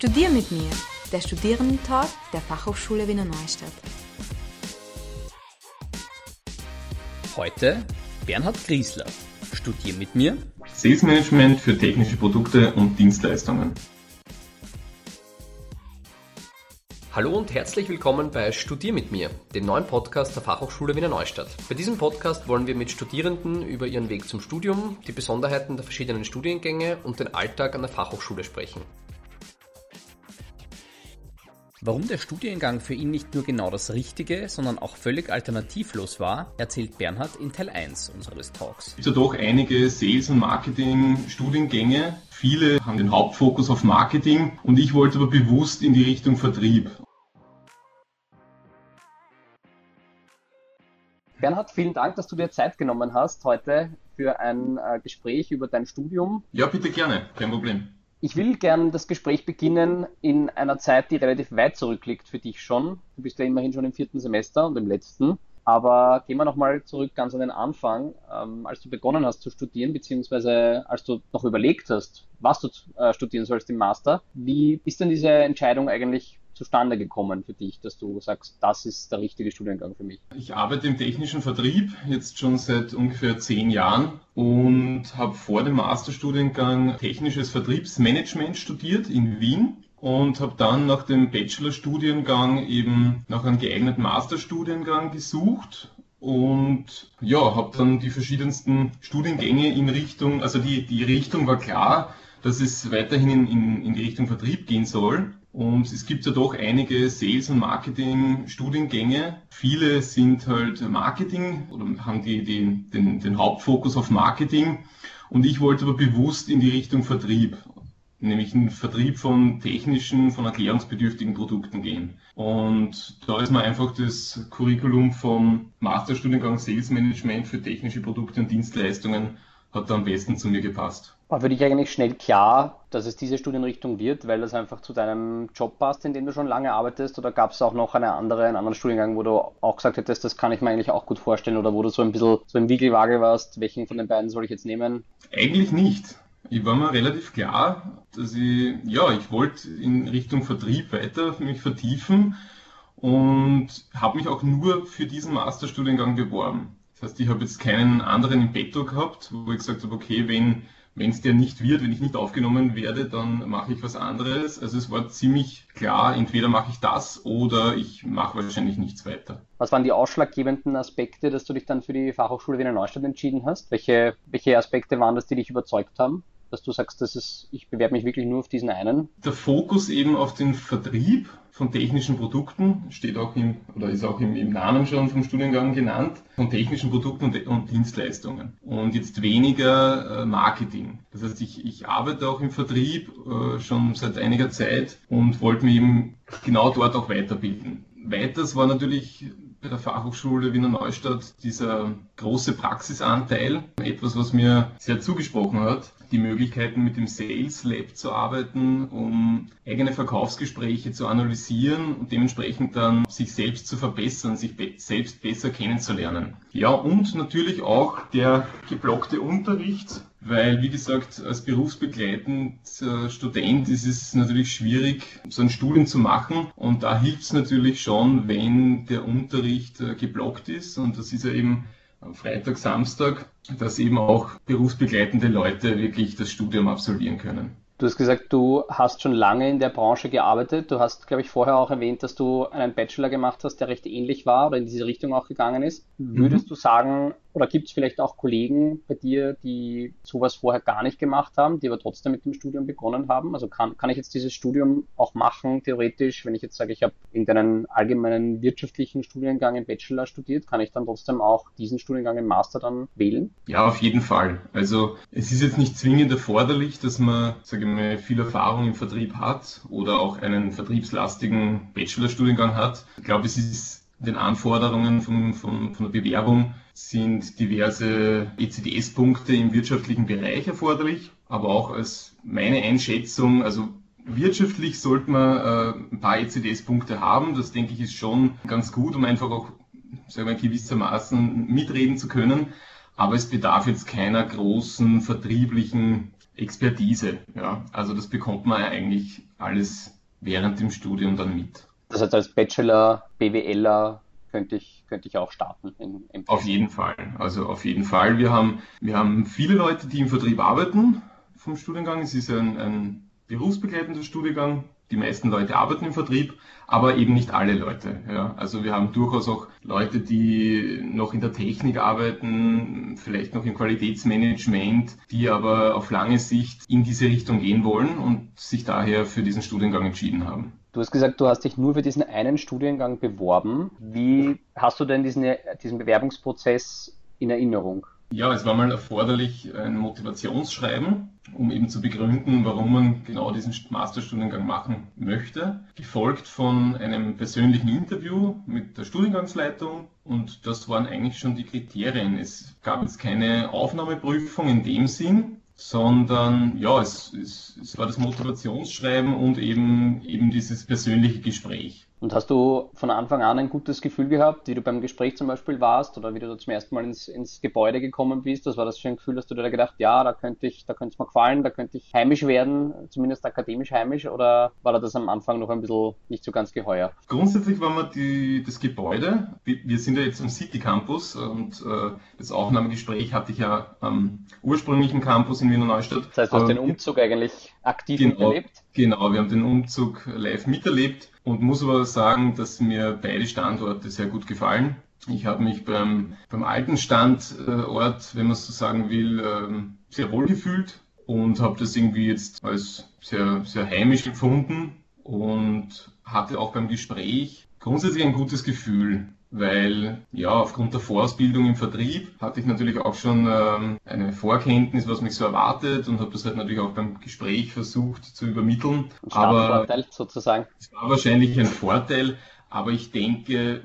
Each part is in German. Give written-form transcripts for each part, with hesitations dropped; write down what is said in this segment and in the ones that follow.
Studier mit mir, der Studierendentag der Fachhochschule Wiener Neustadt. Heute Bernhard Griesler. Studier mit mir. Sales Management für technische Produkte und Dienstleistungen. Hallo und herzlich willkommen bei Studier mit mir, dem neuen Podcast der Fachhochschule Wiener Neustadt. Bei diesem Podcast wollen wir mit Studierenden über ihren Weg zum Studium, die Besonderheiten der verschiedenen Studiengänge und den Alltag an der Fachhochschule sprechen. Warum der Studiengang für ihn nicht nur genau das Richtige, sondern auch völlig alternativlos war, erzählt Bernhard in Teil 1 unseres Talks. Es gibt ja doch einige Sales- und Marketing-Studiengänge. Viele haben den Hauptfokus auf Marketing und ich wollte aber bewusst in die Richtung Vertrieb. Bernhard, vielen Dank, dass du dir Zeit genommen hast heute für ein Gespräch über dein Studium. Ja, bitte gerne, kein Problem. Ich will gerne das Gespräch beginnen in einer Zeit, die relativ weit zurückliegt für dich schon. Du bist ja immerhin schon im 4. Semester und im letzten. Aber gehen wir nochmal zurück ganz an den Anfang, als du begonnen hast zu studieren, beziehungsweise als du noch überlegt hast, was du studieren sollst im Master. Wie ist denn diese Entscheidung eigentlich zustande gekommen für dich, dass du sagst, das ist der richtige Studiengang für mich? Ich arbeite im technischen Vertrieb jetzt schon seit ungefähr 10 Jahren und habe vor dem Masterstudiengang technisches Vertriebsmanagement studiert in Wien und habe dann nach dem Bachelorstudiengang eben nach einem geeigneten Masterstudiengang gesucht. Und ja, habe dann die verschiedensten Studiengänge in Richtung, also die Richtung war klar, dass es weiterhin in die Richtung Vertrieb gehen soll. Und es gibt ja doch einige Sales- und Marketing-Studiengänge. Viele sind halt Marketing oder haben den Hauptfokus auf Marketing. Und ich wollte aber bewusst in die Richtung Vertrieb, nämlich einen Vertrieb von technischen, von erklärungsbedürftigen Produkten gehen. Und da ist mir einfach das Curriculum vom Masterstudiengang Sales Management für technische Produkte und Dienstleistungen hat da am besten zu mir gepasst. War für dich eigentlich schnell klar, dass es diese Studienrichtung wird, weil das einfach zu deinem Job passt, in dem du schon lange arbeitest? Oder gab es auch noch einen anderen Studiengang, wo du auch gesagt hättest, das kann ich mir eigentlich auch gut vorstellen, oder wo du so ein bisschen so im Wiegelwagel warst, welchen von den beiden soll ich jetzt nehmen? Eigentlich nicht. Ich war mir relativ klar, dass ich wollte in Richtung Vertrieb weiter mich vertiefen und habe mich auch nur für diesen Masterstudiengang beworben. Das heißt, ich habe jetzt keinen anderen im Petto gehabt, wo ich gesagt habe, okay, wenn es der nicht wird, wenn ich nicht aufgenommen werde, dann mache ich was anderes. Also es war ziemlich klar, entweder mache ich das oder ich mache wahrscheinlich nichts weiter. Was waren die ausschlaggebenden Aspekte, dass du dich dann für die Fachhochschule Wiener Neustadt entschieden hast? Welche Aspekte waren das, die dich überzeugt haben, dass du sagst, ich bewerbe mich wirklich nur auf diesen einen? Der Fokus eben auf den Vertrieb von technischen Produkten ist auch im Namen schon vom Studiengang genannt, von technischen Produkten und Dienstleistungen und jetzt weniger Marketing. Das heißt, ich arbeite auch im Vertrieb schon seit einiger Zeit und wollte mich eben genau dort auch weiterbilden. Weiters war natürlich bei der Fachhochschule Wiener Neustadt dieser große Praxisanteil, etwas, was mir sehr zugesprochen hat, die Möglichkeiten mit dem Sales Lab zu arbeiten, um eigene Verkaufsgespräche zu analysieren und dementsprechend dann sich selbst zu verbessern, sich selbst besser kennenzulernen. Ja, und natürlich auch der geblockte Unterricht, weil, wie gesagt, als berufsbegleitender Student ist es natürlich schwierig, so ein Studium zu machen. Und da hilft es natürlich schon, wenn der Unterricht geblockt ist. Und das ist ja eben am Freitag, Samstag, dass eben auch berufsbegleitende Leute wirklich das Studium absolvieren können. Du hast gesagt, du hast schon lange in der Branche gearbeitet. Du hast, glaube ich, vorher auch erwähnt, dass du einen Bachelor gemacht hast, der recht ähnlich war oder in diese Richtung auch gegangen ist. Würdest du sagen, oder gibt es vielleicht auch Kollegen bei dir, die sowas vorher gar nicht gemacht haben, die aber trotzdem mit dem Studium begonnen haben? Also kann ich jetzt dieses Studium auch machen, theoretisch, wenn ich jetzt sage, ich habe irgendeinen allgemeinen wirtschaftlichen Studiengang im Bachelor studiert, kann ich dann trotzdem auch diesen Studiengang im Master dann wählen? Ja, auf jeden Fall. Also es ist jetzt nicht zwingend erforderlich, dass man, sage ich mal, viel Erfahrung im Vertrieb hat oder auch einen vertriebslastigen Bachelorstudiengang hat. Ich glaube, es ist den Anforderungen von der Bewerbung sind diverse ECTS-Punkte im wirtschaftlichen Bereich erforderlich, aber auch als meine Einschätzung, also wirtschaftlich sollte man ein paar ECTS-Punkte haben. Das denke ich ist schon ganz gut, um einfach auch, sagen wir, gewissermaßen mitreden zu können. Aber es bedarf jetzt keiner großen vertrieblichen Expertise. Ja. Also das bekommt man ja eigentlich alles während dem Studium dann mit. Das heißt, als Bachelor, BWLer könnte ich auch starten im Auf jeden Fall. Also auf jeden Fall. Wir haben viele Leute, die im Vertrieb arbeiten vom Studiengang. Es ist ein berufsbegleitender Studiengang. Die meisten Leute arbeiten im Vertrieb, aber eben nicht alle Leute. Ja. Also wir haben durchaus auch Leute, die noch in der Technik arbeiten, vielleicht noch im Qualitätsmanagement, die aber auf lange Sicht in diese Richtung gehen wollen und sich daher für diesen Studiengang entschieden haben. Du hast gesagt, du hast dich nur für diesen einen Studiengang beworben. Wie hast du denn diesen Bewerbungsprozess in Erinnerung? Ja, es war mal erforderlich, ein Motivationsschreiben, um eben zu begründen, warum man genau diesen Masterstudiengang machen möchte. Gefolgt von einem persönlichen Interview mit der Studiengangsleitung. Und das waren eigentlich schon die Kriterien. Es gab jetzt keine Aufnahmeprüfung in dem Sinn, sondern ja, es war das Motivationsschreiben und eben dieses persönliche Gespräch. Und hast du von Anfang an ein gutes Gefühl gehabt, wie du beim Gespräch zum Beispiel warst oder wie du da zum ersten Mal ins Gebäude gekommen bist? Das war das für ein Gefühl, dass du dir da gedacht, ja, da könnte es mir gefallen, da könnte ich heimisch werden, zumindest akademisch heimisch, oder war das am Anfang noch ein bisschen nicht so ganz geheuer? Grundsätzlich war mir das Gebäude, wir sind ja jetzt am City Campus und das Aufnahmegespräch hatte ich ja am ursprünglichen Campus in Wiener Neustadt. Das heißt, du hast den Umzug eigentlich aktiv miterlebt? Genau, wir haben den Umzug live miterlebt. Und muss aber sagen, dass mir beide Standorte sehr gut gefallen. Ich habe mich beim alten Standort, wenn man es so sagen will, sehr wohl gefühlt und habe das irgendwie jetzt als sehr, sehr heimisch empfunden und hatte auch beim Gespräch grundsätzlich ein gutes Gefühl, weil ja, aufgrund der Vorausbildung im Vertrieb hatte ich natürlich auch schon eine Vorkenntnis, was mich so erwartet und habe das halt natürlich auch beim Gespräch versucht zu übermitteln. Aber Vorteil sozusagen. Es war wahrscheinlich ein Vorteil, aber ich denke,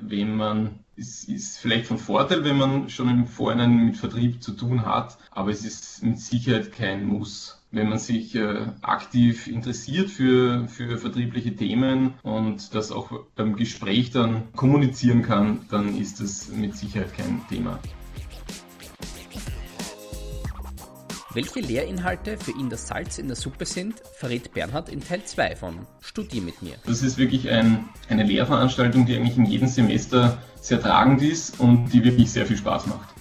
es ist vielleicht von Vorteil, wenn man schon im Vorhinein mit Vertrieb zu tun hat, aber es ist mit Sicherheit kein Muss. Wenn man sich aktiv interessiert für vertriebliche Themen und das auch beim Gespräch dann kommunizieren kann, dann ist das mit Sicherheit kein Thema. Welche Lehrinhalte für ihn das Salz in der Suppe sind, verrät Bernhard in Teil 2 von Studier mit mir. Das ist wirklich eine Lehrveranstaltung, die eigentlich in jedem Semester sehr tragend ist und die wirklich sehr viel Spaß macht.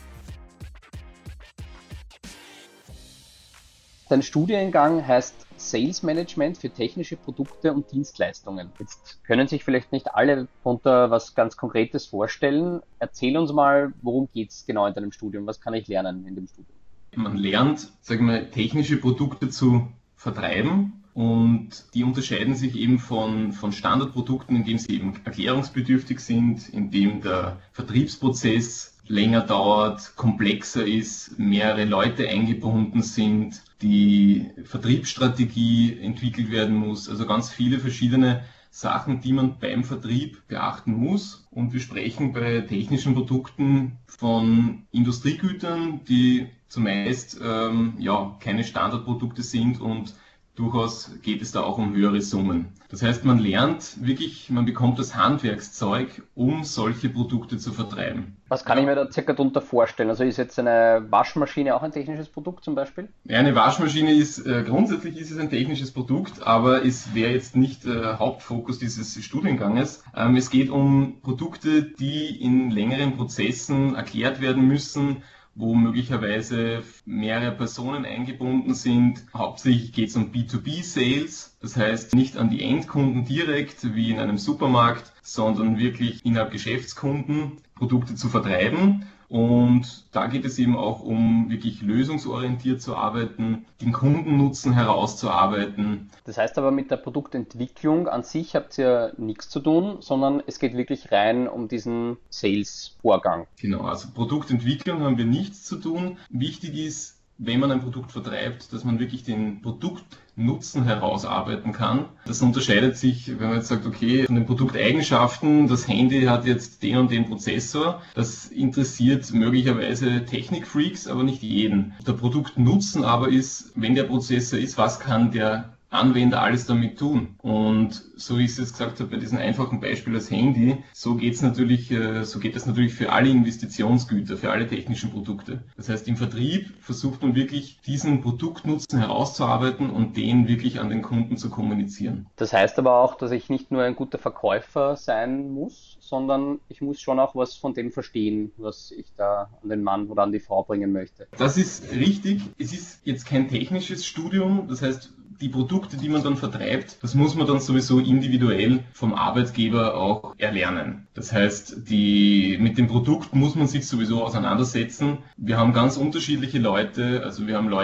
Dein Studiengang heißt Sales Management für technische Produkte und Dienstleistungen. Jetzt können sich vielleicht nicht alle darunter was ganz Konkretes vorstellen. Erzähl uns mal, worum geht es genau in deinem Studium? Was kann ich lernen in dem Studium? Man lernt, sagen wir, technische Produkte zu vertreiben und die unterscheiden sich eben von Standardprodukten, indem sie eben erklärungsbedürftig sind, indem der Vertriebsprozess länger dauert, komplexer ist, mehrere Leute eingebunden sind, die Vertriebsstrategie entwickelt werden muss, also ganz viele verschiedene Sachen, die man beim Vertrieb beachten muss. Und wir sprechen bei technischen Produkten von Industriegütern, die zumeist keine Standardprodukte sind und durchaus geht es da auch um höhere Summen. Das heißt, man lernt wirklich, man bekommt das Handwerkszeug, um solche Produkte zu vertreiben. Was kann ich mir da circa darunter vorstellen? Also ist jetzt eine Waschmaschine auch ein technisches Produkt zum Beispiel? Ja, eine Waschmaschine grundsätzlich ist es ein technisches Produkt, aber es wäre jetzt nicht Hauptfokus dieses Studienganges. Es geht um Produkte, die in längeren Prozessen erklärt werden müssen, wo möglicherweise mehrere Personen eingebunden sind. Hauptsächlich geht es um B2B-Sales, das heißt nicht an die Endkunden direkt wie in einem Supermarkt, sondern wirklich innerhalb Geschäftskunden Produkte zu vertreiben. Und da geht es eben auch um wirklich lösungsorientiert zu arbeiten, den Kundennutzen herauszuarbeiten. Das heißt aber, mit der Produktentwicklung an sich habt ihr nichts zu tun, sondern es geht wirklich rein um diesen Sales-Vorgang. Genau, also Produktentwicklung haben wir nichts zu tun. Wichtig ist, wenn man ein Produkt vertreibt, dass man wirklich den Produktnutzen herausarbeiten kann. Das unterscheidet sich, wenn man jetzt sagt, okay, von den Produkteigenschaften, das Handy hat jetzt den und den Prozessor. Das interessiert möglicherweise Technikfreaks, aber nicht jeden. Der Produktnutzen aber ist, wenn der Prozessor ist, was kann der Anwender alles damit tun. Und so wie ich es jetzt gesagt habe, bei diesem einfachen Beispiel als Handy, so geht es natürlich für alle Investitionsgüter, für alle technischen Produkte. Das heißt, im Vertrieb versucht man wirklich, diesen Produktnutzen herauszuarbeiten und den wirklich an den Kunden zu kommunizieren. Das heißt aber auch, dass ich nicht nur ein guter Verkäufer sein muss, sondern ich muss schon auch was von dem verstehen, was ich da an den Mann oder an die Frau bringen möchte. Das ist richtig. Es ist jetzt kein technisches Studium, das heißt, die Produkte, die man dann vertreibt, das muss man dann sowieso individuell vom Arbeitgeber auch erlernen. Das heißt, mit dem Produkt muss man sich sowieso auseinandersetzen. Wir haben ganz unterschiedliche Leute, also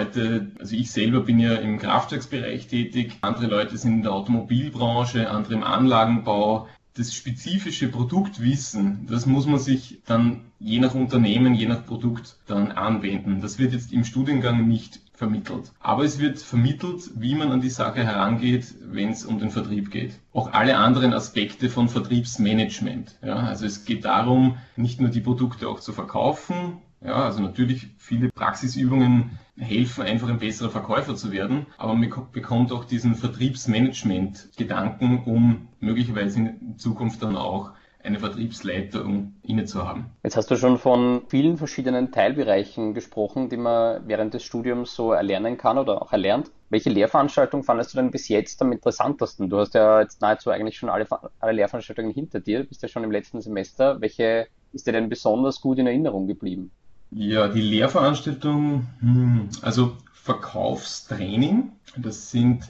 ich selber bin ja im Kraftwerksbereich tätig, andere Leute sind in der Automobilbranche, andere im Anlagenbau. Das spezifische Produktwissen, das muss man sich dann je nach Unternehmen, je nach Produkt dann anwenden. Das wird jetzt im Studiengang nicht vermittelt. Aber es wird vermittelt, wie man an die Sache herangeht, wenn es um den Vertrieb geht. Auch alle anderen Aspekte von Vertriebsmanagement. Ja, also es geht darum, nicht nur die Produkte auch zu verkaufen. Ja, also natürlich viele Praxisübungen helfen, einfach ein besserer Verkäufer zu werden, aber man bekommt auch diesen Vertriebsmanagement-Gedanken, um möglicherweise in Zukunft dann auch eine Vertriebsleitung inne zu haben. Jetzt hast du schon von vielen verschiedenen Teilbereichen gesprochen, die man während des Studiums so erlernen kann oder auch erlernt. Welche Lehrveranstaltung fandest du denn bis jetzt am interessantesten? Du hast ja jetzt nahezu eigentlich schon alle Lehrveranstaltungen hinter dir, bist ja schon im letzten Semester. Welche ist dir denn besonders gut in Erinnerung geblieben? Ja, die Lehrveranstaltung, also Verkaufstraining, das sind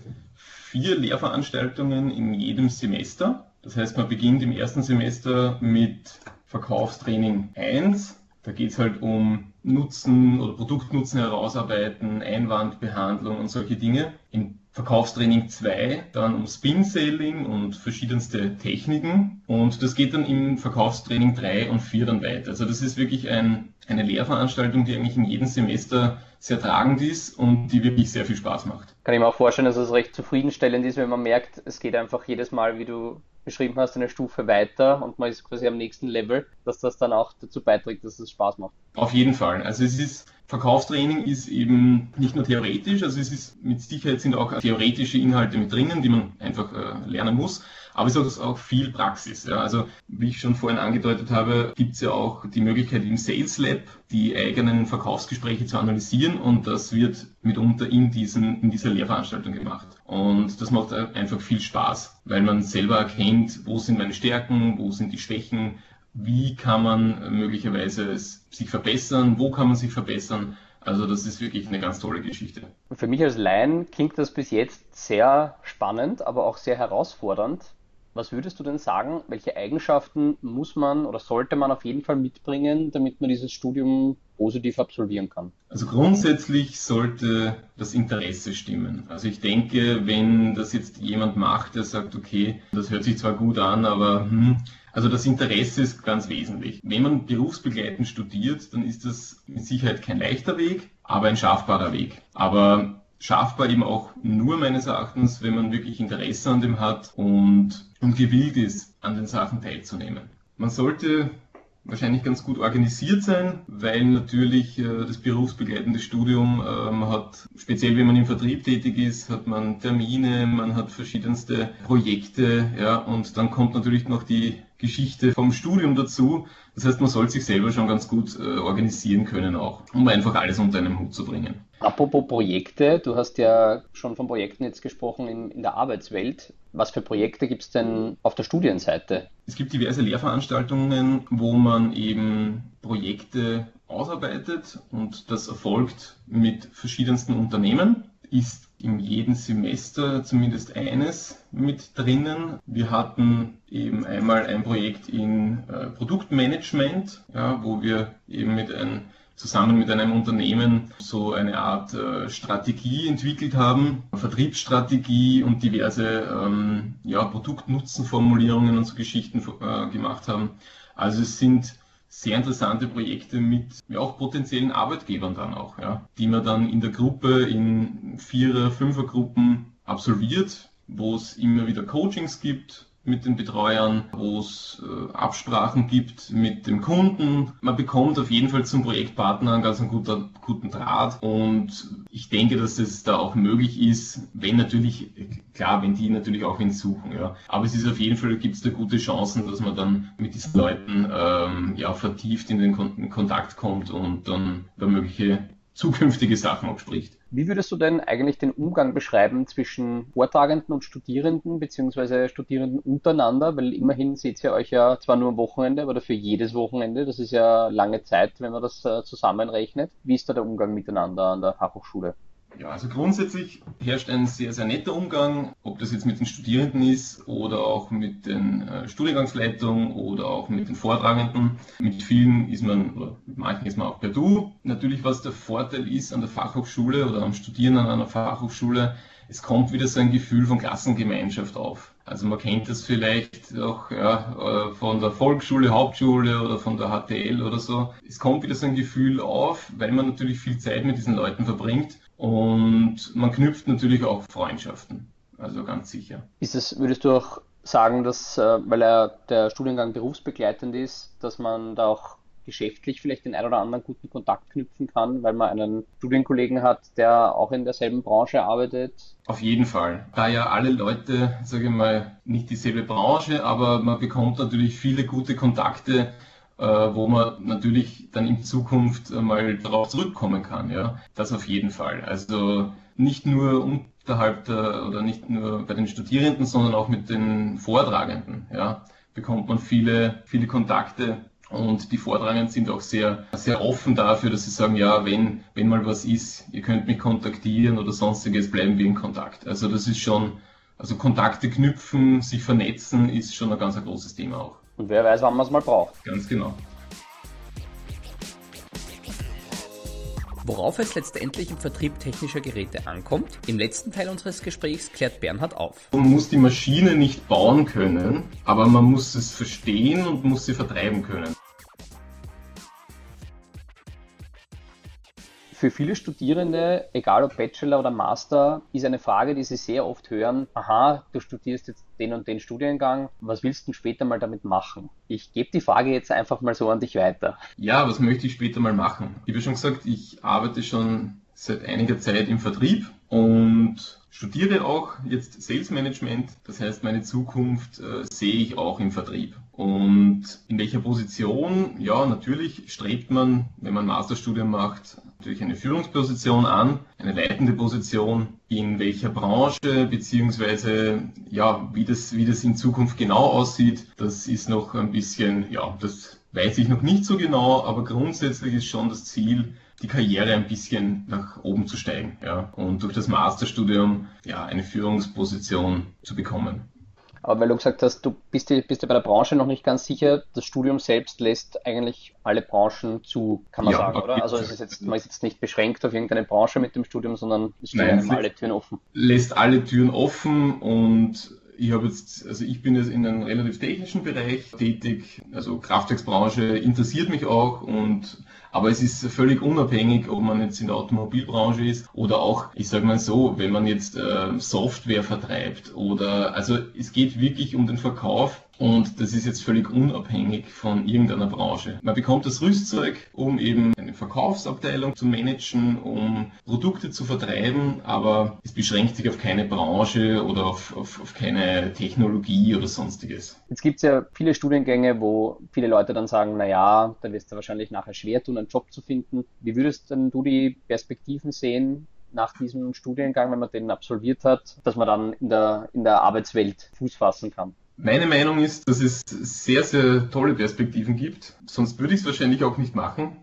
4 Lehrveranstaltungen in jedem Semester. Das heißt, man beginnt im ersten Semester mit Verkaufstraining 1. Da geht es halt um Nutzen oder Produktnutzen herausarbeiten, Einwandbehandlung und solche Dinge. Im Verkaufstraining 2 dann um Spin-Selling und verschiedenste Techniken. Und das geht dann im Verkaufstraining 3 und 4 dann weiter. Also das ist wirklich eine Lehrveranstaltung, die eigentlich in jedem Semester sehr tragend ist und die wirklich sehr viel Spaß macht. Kann ich mir auch vorstellen, dass es recht zufriedenstellend ist, wenn man merkt, es geht einfach jedes Mal, wie du beschrieben hast, eine Stufe weiter und man ist quasi am nächsten Level, dass das dann auch dazu beiträgt, dass es Spaß macht. Auf jeden Fall. Also Verkaufstraining ist eben nicht nur theoretisch, also es ist mit Sicherheit sind auch theoretische Inhalte mit drinnen, die man einfach lernen muss, aber es ist auch viel Praxis. Ja. Also wie ich schon vorhin angedeutet habe, gibt es ja auch die Möglichkeit im Sales Lab die eigenen Verkaufsgespräche zu analysieren und das wird mitunter in dieser Lehrveranstaltung gemacht. Und das macht einfach viel Spaß, weil man selber erkennt, wo sind meine Stärken, wo sind die Schwächen, wie kann man möglicherweise sich verbessern, wo kann man sich verbessern. Also das ist wirklich eine ganz tolle Geschichte. Für mich als Laien klingt das bis jetzt sehr spannend, aber auch sehr herausfordernd. Was würdest du denn sagen, welche Eigenschaften muss man oder sollte man auf jeden Fall mitbringen, damit man dieses Studium positiv absolvieren kann? Also grundsätzlich sollte das Interesse stimmen. Also ich denke, wenn das jetzt jemand macht, der sagt, okay, das hört sich zwar gut an, aber also das Interesse ist ganz wesentlich. Wenn man berufsbegleitend studiert, dann ist das mit Sicherheit kein leichter Weg, aber ein schaffbarer Weg. Aber schaffbar eben auch nur meines Erachtens, wenn man wirklich Interesse an dem hat und gewillt ist, an den Sachen teilzunehmen. Man sollte wahrscheinlich ganz gut organisiert sein, weil natürlich das berufsbegleitende Studium hat, speziell wenn man im Vertrieb tätig ist, hat man Termine, man hat verschiedenste Projekte, ja, und dann kommt natürlich noch die Geschichte vom Studium dazu. Das heißt, man soll sich selber schon ganz gut organisieren können auch, um einfach alles unter einem Hut zu bringen. Apropos Projekte, du hast ja schon von Projekten jetzt gesprochen in der Arbeitswelt. Was für Projekte gibt es denn auf der Studienseite? Es gibt diverse Lehrveranstaltungen, wo man eben Projekte ausarbeitet und das erfolgt mit verschiedensten Unternehmen. Ist in jedem Semester zumindest eines mit drinnen. Wir hatten eben einmal ein Projekt in Produktmanagement, ja, wo wir eben zusammen mit einem Unternehmen so eine Art Strategie entwickelt haben, Vertriebsstrategie und diverse Produktnutzenformulierungen und so Geschichten gemacht haben. Also es sind sehr interessante Projekte mit auch potenziellen Arbeitgebern dann auch, ja, die man dann in der Gruppe in 4er-, 5er-Gruppen absolviert, wo es immer wieder Coachings gibt, mit den Betreuern, wo es Absprachen gibt mit dem Kunden. Man bekommt auf jeden Fall zum Projektpartner einen ganz guten Draht und ich denke, dass es da auch möglich ist, wenn die natürlich auch wen suchen. Ja. Aber es ist auf jeden Fall, gibt es da gute Chancen, dass man dann mit diesen Leuten vertieft in den Kontakt kommt und dann über mögliche zukünftige Sachen auch spricht. Wie würdest du denn eigentlich den Umgang beschreiben zwischen Vortragenden und Studierenden, beziehungsweise Studierenden untereinander? Weil immerhin seht ihr euch ja zwar nur am Wochenende, aber dafür jedes Wochenende. Das ist ja lange Zeit, wenn man das zusammenrechnet. Wie ist da der Umgang miteinander an der Fachhochschule? Ja, also grundsätzlich herrscht ein sehr, sehr netter Umgang, ob das jetzt mit den Studierenden ist oder auch mit den Studiengangsleitungen oder auch mit den Vortragenden. Mit vielen oder mit manchen ist man auch per Du. Natürlich, was der Vorteil ist an der Fachhochschule oder am Studieren an einer Fachhochschule, es kommt wieder so ein Gefühl von Klassengemeinschaft auf. Also man kennt das vielleicht auch von der Volksschule, Hauptschule oder von der HTL oder so. Es kommt wieder so ein Gefühl auf, weil man natürlich viel Zeit mit diesen Leuten verbringt und man knüpft natürlich auch Freundschaften. Also ganz sicher. Würdest du auch sagen, dass, weil der Studiengang berufsbegleitend ist, dass man da auch geschäftlich vielleicht den einen oder anderen guten Kontakt knüpfen kann, weil man einen Studienkollegen hat, der auch in derselben Branche arbeitet? Auf jeden Fall. Da ja alle Leute, sage ich mal, nicht dieselbe Branche, aber man bekommt natürlich viele gute Kontakte, wo man natürlich dann in Zukunft mal darauf zurückkommen kann. Ja, das auf jeden Fall. Also nicht nur unterhalb oder nicht nur bei den Studierenden, sondern auch mit den Vortragenden. Ja, bekommt man viele Kontakte. Und die Vortragenden sind auch sehr, sehr offen dafür, dass sie sagen, ja, wenn mal was ist, ihr könnt mich kontaktieren oder sonstiges, bleiben wir in Kontakt. Also das ist schon, Kontakte knüpfen, sich vernetzen, ist schon ein ganz großes Thema auch. Und wer weiß, wann man es mal braucht. Ganz genau. Worauf es letztendlich im Vertrieb technischer Geräte ankommt, im letzten Teil unseres Gesprächs klärt Bernhard auf. Man muss die Maschine nicht bauen können, aber man muss es verstehen und muss sie vertreiben können. Für viele Studierende, egal ob Bachelor oder Master, ist eine Frage, die sie sehr oft hören: Aha, du studierst jetzt den und den Studiengang, was willst du später mal damit machen? Ich gebe die Frage jetzt einfach mal so an dich weiter. Ja, was möchte ich später mal machen? Ich habe schon gesagt, ich arbeite schon seit einiger Zeit im Vertrieb und studiere auch jetzt Sales Management. Das heißt, meine Zukunft sehe ich auch im Vertrieb. Und in welcher Position? Ja, natürlich strebt man, wenn man ein Masterstudium macht, natürlich eine Führungsposition an, eine leitende Position. In welcher Branche, beziehungsweise ja, wie das in Zukunft genau aussieht, das ist noch ein bisschen, ja, das weiß ich noch nicht so genau, aber grundsätzlich ist schon das Ziel, die Karriere ein bisschen nach oben zu steigen, ja, und durch das Masterstudium ja eine Führungsposition zu bekommen. Aber weil du gesagt hast, du bist dir bei der Branche noch nicht ganz sicher, das Studium selbst lässt eigentlich alle Branchen zu, kann man sagen, oder? Also man ist jetzt nicht beschränkt auf irgendeine Branche mit dem Studium, sondern es stehen einem alle Türen offen. Lässt alle Türen offen und ich bin jetzt in einem relativ technischen Bereich tätig, also Kraftwerksbranche interessiert mich auch aber es ist völlig unabhängig, ob man jetzt in der Automobilbranche ist oder auch, ich sage mal so, wenn man jetzt Software vertreibt also es geht wirklich um den Verkauf. Und das ist jetzt völlig unabhängig von irgendeiner Branche. Man bekommt das Rüstzeug, um eben eine Verkaufsabteilung zu managen, um Produkte zu vertreiben, aber es beschränkt sich auf keine Branche oder auf keine Technologie oder sonstiges. Jetzt gibt es ja viele Studiengänge, wo viele Leute dann sagen, naja, da wirst du wahrscheinlich nachher schwer tun, einen Job zu finden. Wie würdest denn du die Perspektiven sehen nach diesem Studiengang, wenn man den absolviert hat, dass man dann in der Arbeitswelt Fuß fassen kann? Meine Meinung ist, dass es sehr, sehr tolle Perspektiven gibt. Sonst würde ich es wahrscheinlich auch nicht machen.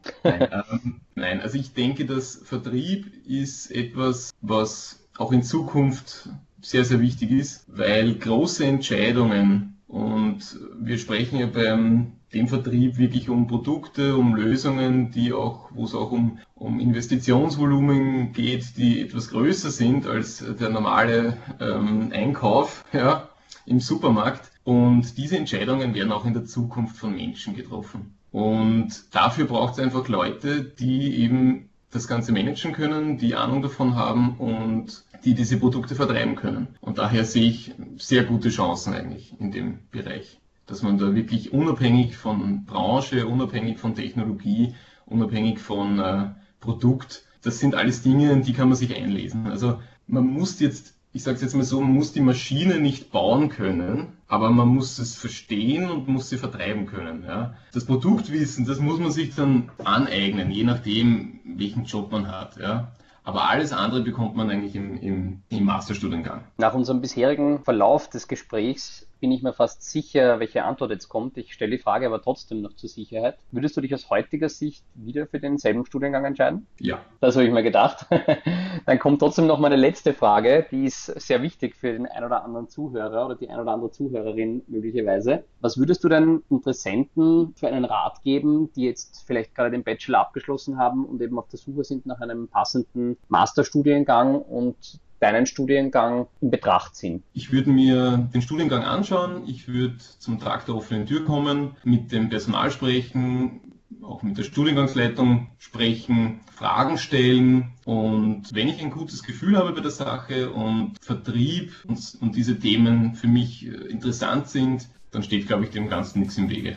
Nein, also ich denke, dass Vertrieb ist etwas, was auch in Zukunft sehr, sehr wichtig ist, weil große Entscheidungen, und wir sprechen ja beim dem Vertrieb wirklich um Produkte, um Lösungen, wo es auch um Investitionsvolumen geht, die etwas größer sind als der normale Einkauf, ja, im Supermarkt. Und diese Entscheidungen werden auch in der Zukunft von Menschen getroffen. Und dafür braucht es einfach Leute, die eben das Ganze managen können, die Ahnung davon haben und die diese Produkte vertreiben können. Und daher sehe ich sehr gute Chancen eigentlich in dem Bereich, dass man da wirklich unabhängig von Branche, unabhängig von Technologie, unabhängig von Produkt, das sind alles Dinge, in die kann man sich einlesen. Also man muss jetzt, ich sage es jetzt mal so, man muss die Maschine nicht bauen können, aber man muss es verstehen und muss sie vertreiben können. Ja. Das Produktwissen, das muss man sich dann aneignen, je nachdem, welchen Job man hat. Ja. Aber alles andere bekommt man eigentlich im Masterstudiengang. Nach unserem bisherigen Verlauf des Gesprächs bin ich mir fast sicher, welche Antwort jetzt kommt. Ich stelle die Frage aber trotzdem noch zur Sicherheit. Würdest du dich aus heutiger Sicht wieder für denselben Studiengang entscheiden? Ja. Das habe ich mir gedacht. Dann kommt trotzdem noch meine letzte Frage, die ist sehr wichtig für den ein oder anderen Zuhörer oder die ein oder andere Zuhörerin möglicherweise. Was würdest du denn Interessenten für einen Rat geben, die jetzt vielleicht gerade den Bachelor abgeschlossen haben und eben auf der Suche sind nach einem passenden Masterstudiengang und deinen Studiengang in Betracht ziehen? Ich würde mir den Studiengang anschauen, ich würde zum Tag der offenen Tür kommen, mit dem Personal sprechen, auch mit der Studiengangsleitung sprechen, Fragen stellen und wenn ich ein gutes Gefühl habe bei der Sache und Vertrieb und diese Themen für mich interessant sind, dann steht, glaube ich, dem Ganzen nichts im Wege.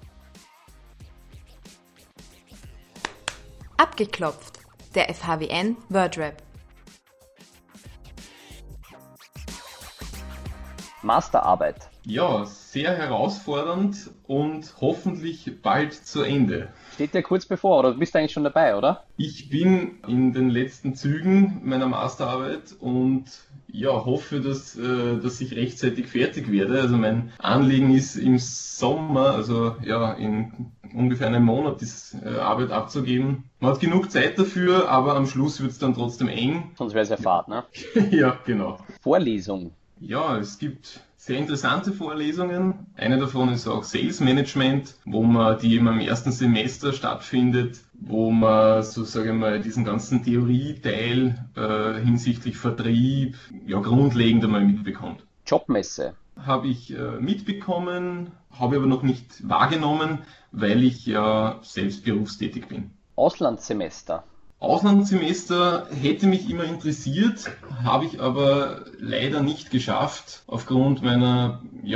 Abgeklopft, der FHWN Wordrap. Masterarbeit. Ja, sehr herausfordernd und hoffentlich bald zu Ende. Steht dir kurz bevor oder du bist eigentlich schon dabei, oder? Ich bin in den letzten Zügen meiner Masterarbeit und ja, hoffe, dass ich rechtzeitig fertig werde. Also mein Anliegen ist im Sommer, also ja, in ungefähr einem Monat diese Arbeit abzugeben. Man hat genug Zeit dafür, aber am Schluss wird es dann trotzdem eng. Sonst wäre es ja Fahrt, ne? Ja, genau. Vorlesung. Ja, es gibt sehr interessante Vorlesungen. Eine davon ist auch Sales Management, die immer im ersten Semester stattfindet, wo man, so sage ich mal, diesen ganzen Theorieteil hinsichtlich Vertrieb ja grundlegend einmal mitbekommt. Jobmesse. Habe ich mitbekommen, habe aber noch nicht wahrgenommen, weil ich ja selbst berufstätig bin. Auslandssemester. Auslandssemester hätte mich immer interessiert, habe ich aber leider nicht geschafft, aufgrund meiner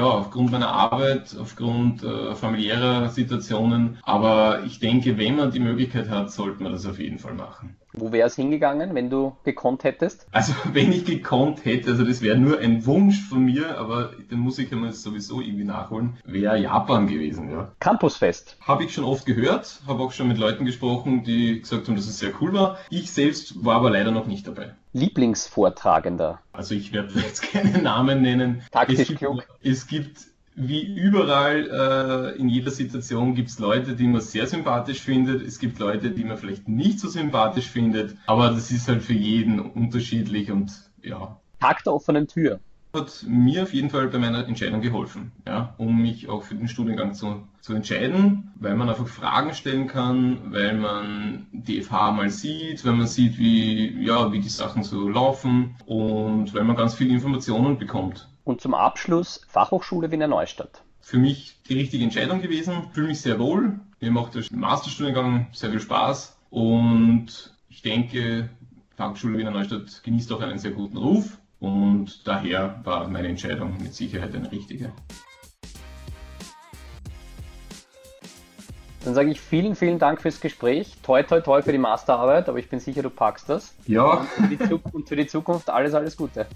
Arbeit, aufgrund familiärer Situationen. Aber ich denke, wenn man die Möglichkeit hat, sollte man das auf jeden Fall machen. Wo wäre es hingegangen, wenn du gekonnt hättest? Also wenn ich gekonnt hätte, also das wäre nur ein Wunsch von mir, aber den muss ich einmal sowieso irgendwie nachholen, wäre Japan gewesen, ja. Campusfest. Habe ich schon oft gehört, habe auch schon mit Leuten gesprochen, die gesagt haben, dass es sehr cool war. Ich selbst war aber leider noch nicht dabei. Lieblingsvortragender. Also ich werde jetzt keinen Namen nennen. Taktisch klug. Es gibt wie überall in jeder Situation gibt es Leute, die man sehr sympathisch findet. Es gibt Leute, die man vielleicht nicht so sympathisch findet. Aber das ist halt für jeden unterschiedlich und ja. Tag der offenen Tür. Hat mir auf jeden Fall bei meiner Entscheidung geholfen, ja, um mich auch für den Studiengang zu entscheiden, weil man einfach Fragen stellen kann, weil man die FH mal sieht, weil man sieht, wie die Sachen so laufen und weil man ganz viele Informationen bekommt. Und zum Abschluss Fachhochschule Wiener Neustadt. Für mich die richtige Entscheidung gewesen, fühle mich sehr wohl, mir macht der Masterstudiengang sehr viel Spaß und ich denke, Fachhochschule Wiener Neustadt genießt auch einen sehr guten Ruf. Und daher war meine Entscheidung mit Sicherheit eine richtige. Dann sage ich vielen, vielen Dank fürs Gespräch. Toi, toi, toi für die Masterarbeit, aber ich bin sicher, du packst das. Ja. Und für die Zukunft alles, alles Gute.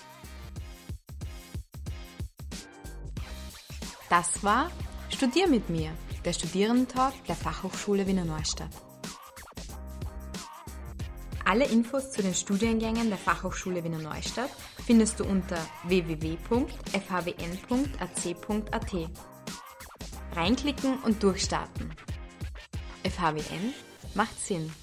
Das war Studier mit mir, der Studierendentalk der Fachhochschule Wiener Neustadt. Alle Infos zu den Studiengängen der Fachhochschule Wiener Neustadt findest du unter www.fhwn.ac.at. Reinklicken und durchstarten. FHWN macht Sinn.